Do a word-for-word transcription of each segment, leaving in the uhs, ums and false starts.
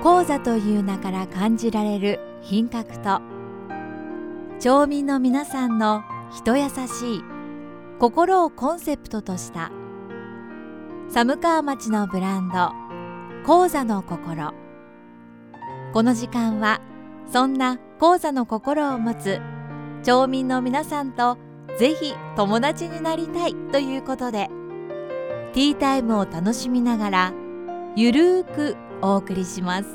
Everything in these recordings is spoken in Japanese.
高座という名から感じられる品格と、町民の皆さんの人優しい心をコンセプトとした寒川町のブランド、高座の心。この時間はそんな高座の心を持つ町民の皆さんとぜひ友達になりたいということで、ティータイムを楽しみながらゆるーくお送りします。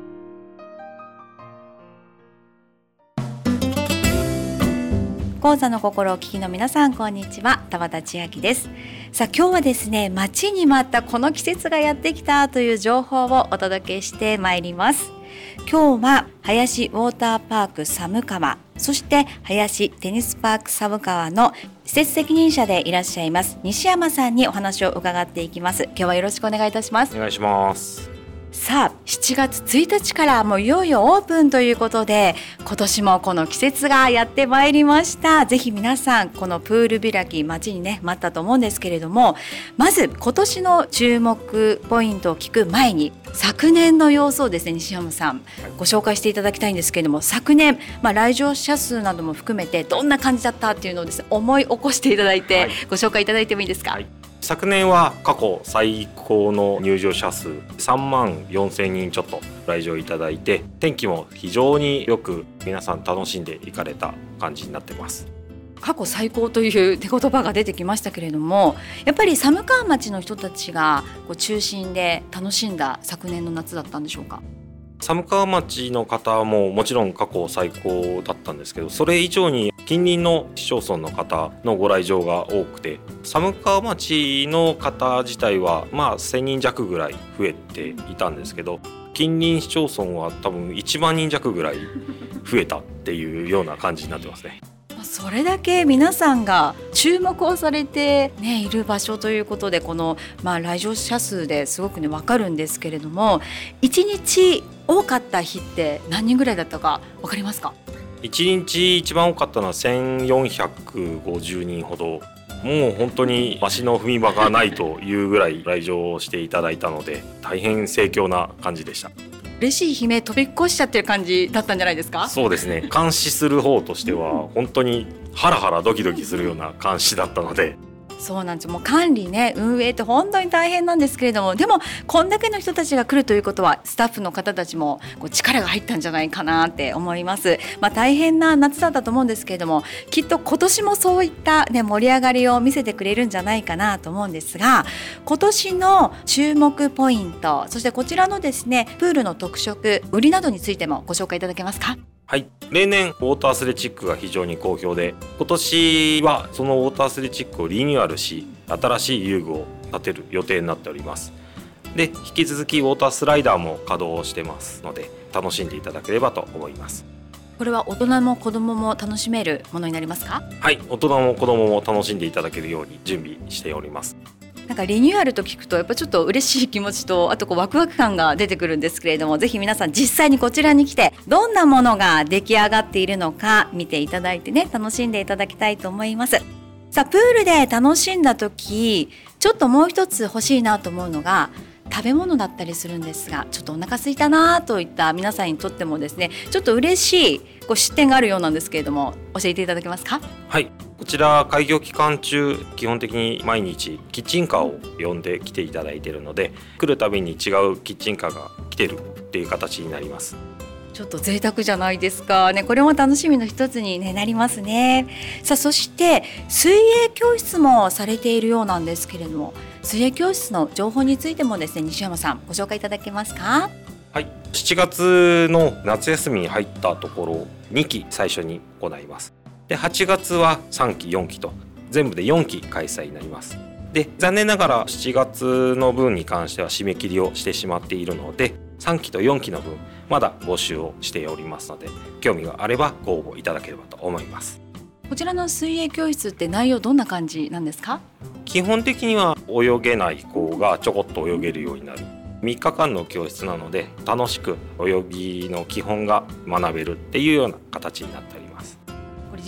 高座の心をお聞きの皆さん、こんにちは。田畑千秋です。さあ、今日はですね、待ちに待ったこの季節がやってきたという情報をお届けしてまいります。今日は林ウォーターパーク寒川、そして林テニスパーク寒川の施設責任者でいらっしゃいます西山さんにお話を伺っていきます。今日はよろしくお願いいたします。 お願いします。 さあ、しちがつついたちからもういよいよオープンということで、今年もこの季節がやってまいりました。ぜひ皆さん、このプール開き待ちにね待ったと思うんですけれども、まず今年の注目ポイントを聞く前に、昨年の様子をですね、西山さんご紹介していただきたいんですけれども、昨年、まあ、来場者数なども含めてどんな感じだったっていうのをですね、思い起こしていただいて、はい、ご紹介いただいてもいいですか。はい、 昨年は過去最高の入場者数さんまんよんせんにんちょっと来場いただいて、天気も非常によく皆さん楽しんでいかれた感じになってます。 過去最高という手言葉が出てきましたけれども、やっぱり寒川町の人たちがこう中心で楽しんだ昨年の夏だったんでしょうか。 寒川町の方ももちろん過去最高だったんですけど、それ以上に近隣の市町村の方のご来場が多くて、寒川町の方自体はまあせんにん弱ぐらい増えていたんですけど、近隣市町村は多分いちまんにん弱ぐらい増えたっていうような感じになってますね。 それだけ皆さんが注目をされて、ね、いる場所ということで、この、まあ、来場者数ですごくね分かるんですけれども、いちにち多かった日って何人ぐらいだったか分かりますか。 いちにち一番多かったのはせんよんひゃくごじゅうにんほど、もう本当に足の踏み場がないというぐらい来場していただいたので、大変盛況な感じでした。 嬉しい悲鳴飛び越しちゃってる感じだったんじゃないですか。 そうですね、監視する方としては本当にハラハラドキドキするような監視だったので。 そうなんです。もう管理ね、運営って本当に大変なんですけれども、でもこんだけの人たちが来るということは、スタッフの方たちもこう力が入ったんじゃないかなって思います。まあ、大変な夏だったと思うんですけれども、きっと今年もそういった、ね、盛り上がりを見せてくれるんじゃないかなと思うんですが、今年の注目ポイント、そしてこちらのですねプールの特色、売りなどについてもご紹介いただけますか。 はい、例年ウォーターアスレチックが非常に好評で、今年はそのウォーターアスレチックをリニューアルし、新しい遊具を建てる予定になっております。で、引き続きウォータースライダーも稼働してますので、楽しんでいただければと思います。 これは大人も子どもも楽しめるものになりますか。 はい、大人も子どもも楽しんでいただけるように準備しております。 なんかリニューアルと聞くとやっぱちょっと嬉しい気持ちと、あとこうワクワク感が出てくるんですけれども、ぜひ皆さん実際にこちらに来て、どんなものが出来上がっているのか見ていただいてね、楽しんでいただきたいと思います。さあ、プールで楽しんだ時、ちょっともう一つ欲しいなと思うのが食べ物だったりするんですが、ちょっとお腹空いたなといった皆さんにとってもですね、ちょっと嬉しいこう出店があるようなんですけれども、教えていただけますか。 はい、こちら開業期間中、基本的に毎日キッチンカーを呼んで来ていただいているので、来るたびに違うキッチンカーが来てるっていう形になります。 ちょっと贅沢じゃないですかね。これも楽しみの一つに、ね、なりますね。さあ、そして水泳教室もされているようなんですけれども、水泳教室の情報についてもですね、西山さんご紹介いただけますか。 はい、しちがつの夏休みに入ったところにき最初に行います。で、はちがつはさんきよんきと全部でよんき開催になります。で、残念ながらしちがつの分に関しては締め切りをしてしまっているので、さんきとよんきの分まだ募集をしておりますので、興味があればご応募いただければと思います。 こちらの水泳教室って内容どんな感じなんですか。 基本的には泳げない子がちょこっと泳げるようになるみっかかんの教室なので、楽しく泳ぎの基本が学べるっていうような形になっております。 これ実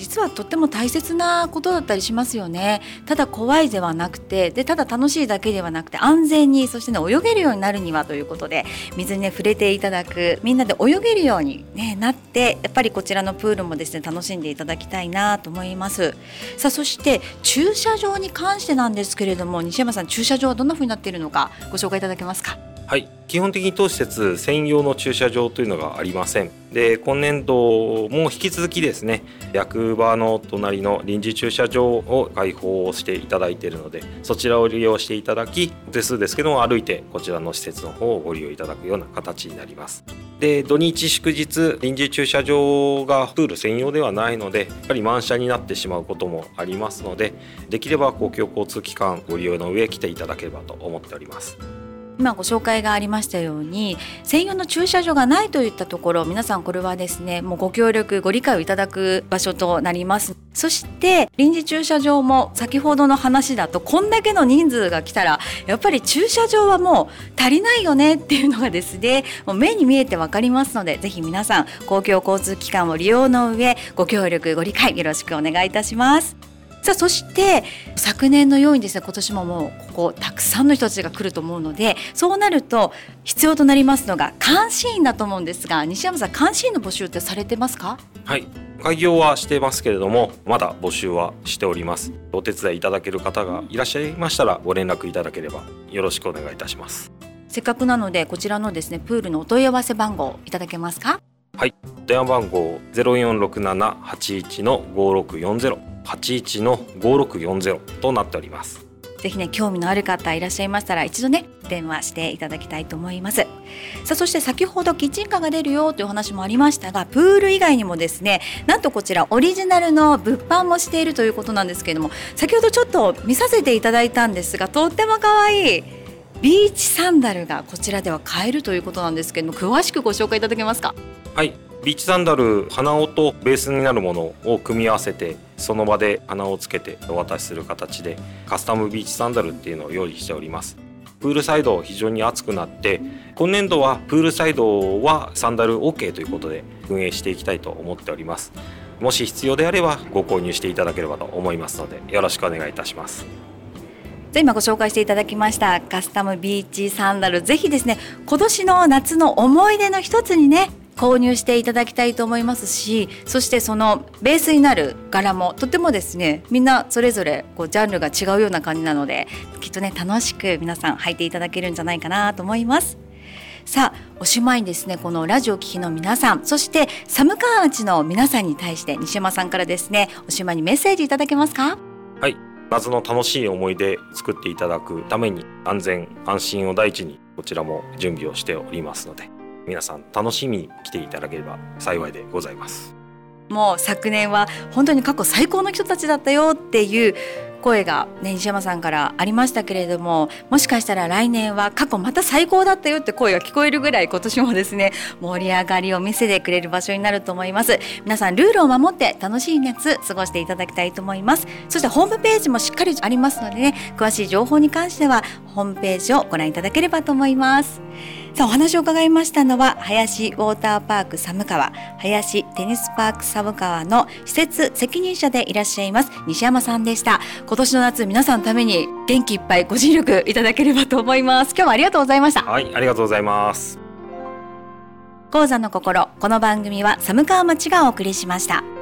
実はとっても大切なことだったりしますよね。ただ怖いではなくて、でただ楽しいだけではなくて、安全に、そしてね泳げるようになるにはということで、水にね触れていただく、みんなで泳げるように、ね、なって、やっぱりこちらのプールもですね楽しんでいただきたいなと思います。さあそして駐車場に関してなんですけれども、西山さん、駐車場はどんな風になっているのかご紹介いただけますか。 はい、基本的に当施設専用の駐車場というのがありません。で今年度も引き続きですね、役場の隣の臨時駐車場を開放していただいているので、そちらを利用していただき、手数ですけども歩いてこちらの施設の方をご利用いただくような形になります。で土日祝日、臨時駐車場がプール専用ではないので、やっぱり満車になってしまうこともありますので、できれば公共交通機関ご利用の上来ていただければと思っております。 今ご紹介がありましたように、専用の駐車場がないといったところ、皆さんこれはですねもうご協力ご理解をいただく場所となります。そして臨時駐車場も先ほどの話だと、こんだけの人数が来たらやっぱり駐車場はもう足りないよねっていうのがですねもう目に見えてわかりますので、ぜひ皆さん公共交通機関を利用の上、ご協力ご理解よろしくお願いいたします。さあそして昨年のようにですね、今年ももうここたくさんの人たちが来ると思うので、そうなると必要となりますのが監視員だと思うんですが、西山さん、監視員の募集ってされてますか？ はい、開業はしてますけれども、まだ募集はしております。お手伝いいただける方がいらっしゃいましたらご連絡いただければよろしくお願いいたします。 せっかくなのでこちらのですねプールのお問い合わせ番号いただけますか？ はい、電話番号 ゼロよんろくななはちいちのごろくよんゼロ はちいちのごろくよんゼロとなっております。 ぜひね興味のある方いらっしゃいましたら一度ね電話していただきたいと思います。さあそして先ほどキッチンカーが出るよというお話もありましたが、プール以外にもですね、なんとこちらオリジナルの物販もしているということなんですけれども、先ほどちょっと見させていただいたんですが、とっても可愛いビーチサンダルがこちらでは買えるということなんですけれども、詳しくご紹介いただけますか？ はい、ビーチサンダル、鼻緒とベースになるものを組み合わせて、その場で鼻をつけてお渡しする形でカスタムビーチサンダルっていうのを用意しております。プールサイド非常に暑くなって、今年度はプールサイドはサンダル OK ということで運営していきたいと思っております。もし必要であればご購入していただければと思いますので、よろしくお願いいたします。 じゃあ今ご紹介していただきましたカスタムビーチサンダル、ぜひですね今年の夏の思い出の一つにね購入していただきたいと思いますし、そしてそのベースになる柄もとてもですね、みんなそれぞれこうジャンルが違うような感じなので、きっとね楽しく皆さん履いていただけるんじゃないかなと思います。さあおしまいにですね、このラジオ聴きの皆さん、そして寒川町の皆さんに対して西山さんからですねおしまいにメッセージいただけますか？ はい、夏の楽しい思い出作っていただくために、安全安心を第一にこちらも準備をしておりますので、皆さん楽しみに来ていただければ幸いでございます。 もう昨年は本当に過去最高の人たちだったよっていう声が、ね、西山さんからありましたけれども、もしかしたら来年は過去また最高だったよって声が聞こえるぐらい、今年もですね盛り上がりを見せてくれる場所になると思います。皆さんルールを守って楽しい夏過ごしていただきたいと思います。そしてホームページもしっかりありますのでね、詳しい情報に関してはホームページをご覧いただければと思います。さあお話を伺いましたのは、林ウォーターパーク寒川、林テニスパーク寒川の施設責任者でいらっしゃいます西山さんでした。今年の夏皆さんのために元気いっぱいご尽力いただければと思います。今日はありがとうございました。 はい、ありがとうございます。 講座の心、この番組は寒川町がお送りしました。